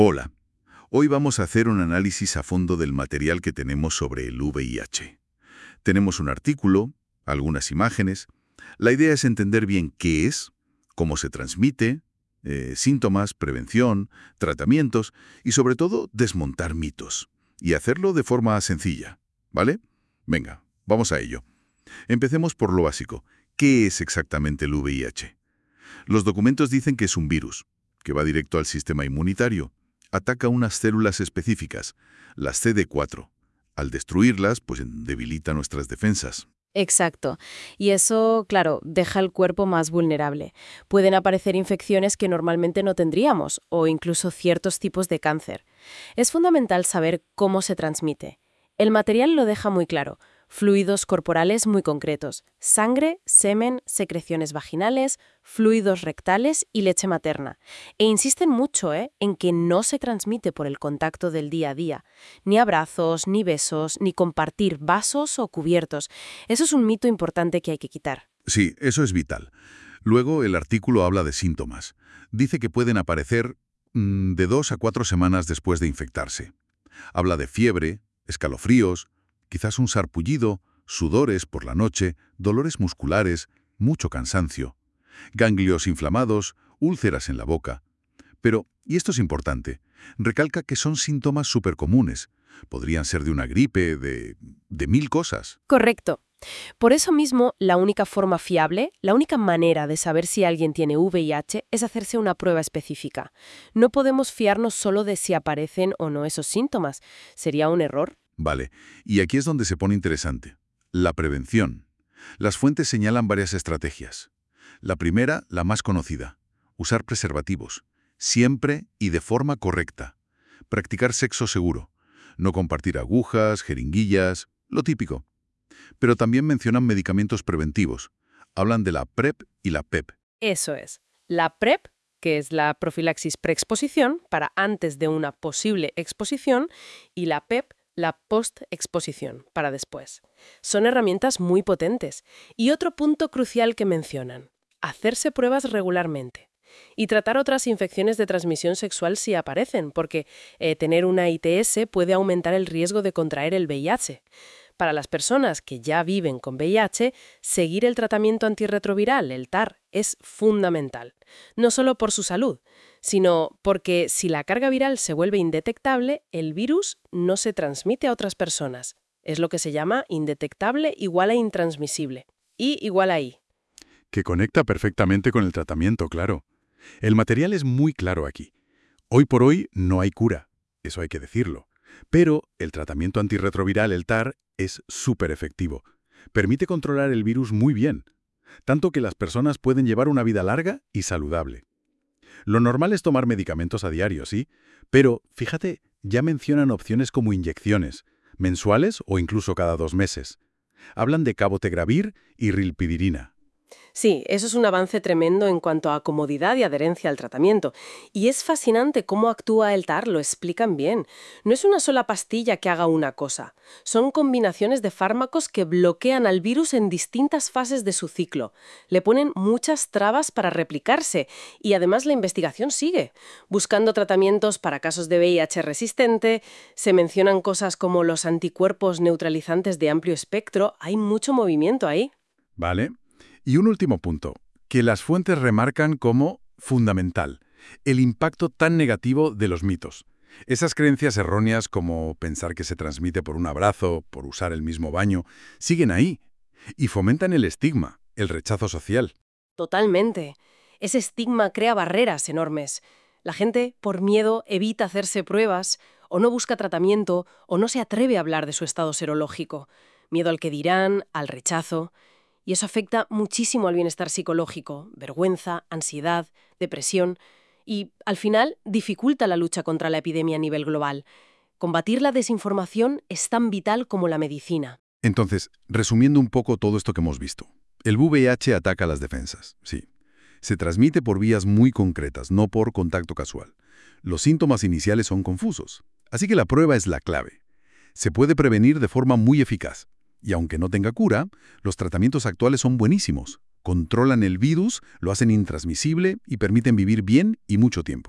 Hola, hoy vamos a hacer un análisis a fondo del material que tenemos sobre el VIH. Tenemos un artículo, algunas imágenes. La idea es entender bien qué es, cómo se transmite, síntomas, prevención, tratamientos y sobre todo desmontar mitos. Y hacerlo de forma sencilla, ¿vale? Venga, vamos a ello. Empecemos por lo básico. ¿Qué es exactamente el VIH? Los documentos dicen que es un virus, que va directo al sistema inmunitario. Ataca unas células específicas, las CD4. Al destruirlas, pues debilita nuestras defensas. Exacto. Y eso, claro, deja el cuerpo más vulnerable. Pueden aparecer infecciones que normalmente no tendríamos, o incluso ciertos tipos de cáncer. Es fundamental saber cómo se transmite. El material lo deja muy claro. Fluidos corporales muy concretos: sangre, semen, secreciones vaginales, fluidos rectales y leche materna. E insisten mucho, en que no se transmite por el contacto del día a día. Ni abrazos, ni besos, ni compartir vasos o cubiertos. Eso es un mito importante que hay que quitar. Sí, eso es vital. Luego, el artículo habla de síntomas. Dice que pueden aparecer de 2 a 4 semanas después de infectarse. Habla de fiebre, escalofríos, quizás un sarpullido, sudores por la noche, dolores musculares, mucho cansancio, ganglios inflamados, úlceras en la boca. Pero, y esto es importante, recalca que son síntomas supercomunes. Podrían ser de una gripe, de mil cosas. Correcto. Por eso mismo, la única forma fiable, la única manera de saber si alguien tiene VIH es hacerse una prueba específica. No podemos fiarnos solo de si aparecen o no esos síntomas. Sería un error. Vale, y aquí es donde se pone interesante. La prevención. Las fuentes señalan varias estrategias. La primera, la más conocida, usar preservativos, siempre y de forma correcta. Practicar sexo seguro, no compartir agujas, jeringuillas, lo típico. Pero también mencionan medicamentos preventivos. Hablan de la PrEP y la PEP. Eso es. La PrEP, que es la profilaxis preexposición, para antes de una posible exposición, y la PEP, la postexposición, para después. Son herramientas muy potentes. Y otro punto crucial que mencionan: hacerse pruebas regularmente. Y tratar otras infecciones de transmisión sexual si aparecen, porque tener una ITS puede aumentar el riesgo de contraer el VIH. Para las personas que ya viven con VIH, seguir el tratamiento antirretroviral, el TAR, es fundamental. No solo por su salud, sino porque si la carga viral se vuelve indetectable, el virus no se transmite a otras personas. Es lo que se llama indetectable igual a intransmisible. Y igual a I. Que conecta perfectamente con el tratamiento, claro. El material es muy claro aquí. Hoy por hoy no hay cura, eso hay que decirlo. Pero el tratamiento antirretroviral, el TAR, es súper efectivo. Permite controlar el virus muy bien, tanto que las personas pueden llevar una vida larga y saludable. Lo normal es tomar medicamentos a diario, sí, pero fíjate, ya mencionan opciones como inyecciones, mensuales o incluso cada 2 meses. Hablan de cabotegravir y rilpivirina. Sí, eso es un avance tremendo en cuanto a comodidad y adherencia al tratamiento. Y es fascinante cómo actúa el TAR, lo explican bien. No es una sola pastilla que haga una cosa. Son combinaciones de fármacos que bloquean al virus en distintas fases de su ciclo. Le ponen muchas trabas para replicarse y además la investigación sigue. Buscando tratamientos para casos de VIH resistente, se mencionan cosas como los anticuerpos neutralizantes de amplio espectro. Hay mucho movimiento ahí. ¿Vale? Y un último punto, que las fuentes remarcan como fundamental, el impacto tan negativo de los mitos. Esas creencias erróneas como pensar que se transmite por un abrazo, por usar el mismo baño, siguen ahí y fomentan el estigma, el rechazo social. Totalmente. Ese estigma crea barreras enormes. La gente, por miedo, evita hacerse pruebas, o no busca tratamiento, o no se atreve a hablar de su estado serológico. Miedo al que dirán, al rechazo. Y eso afecta muchísimo al bienestar psicológico: vergüenza, ansiedad, depresión. Y, al final, dificulta la lucha contra la epidemia a nivel global. Combatir la desinformación es tan vital como la medicina. Entonces, resumiendo un poco todo esto que hemos visto. El VIH ataca las defensas, sí. Se transmite por vías muy concretas, no por contacto casual. Los síntomas iniciales son confusos, así que la prueba es la clave. Se puede prevenir de forma muy eficaz. Y aunque no tenga cura, los tratamientos actuales son buenísimos. Controlan el virus, lo hacen intransmisible y permiten vivir bien y mucho tiempo.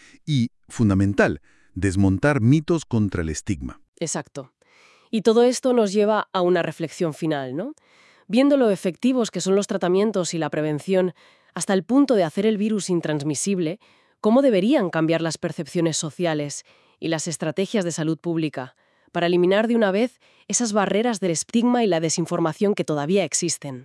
Y, fundamental, desmontar mitos contra el estigma. Exacto. Y todo esto nos lleva a una reflexión final, ¿no? Viendo lo efectivos que son los tratamientos y la prevención, hasta el punto de hacer el virus intransmisible, ¿cómo deberían cambiar las percepciones sociales y las estrategias de salud pública para eliminar de una vez esas barreras del estigma y la desinformación que todavía existen?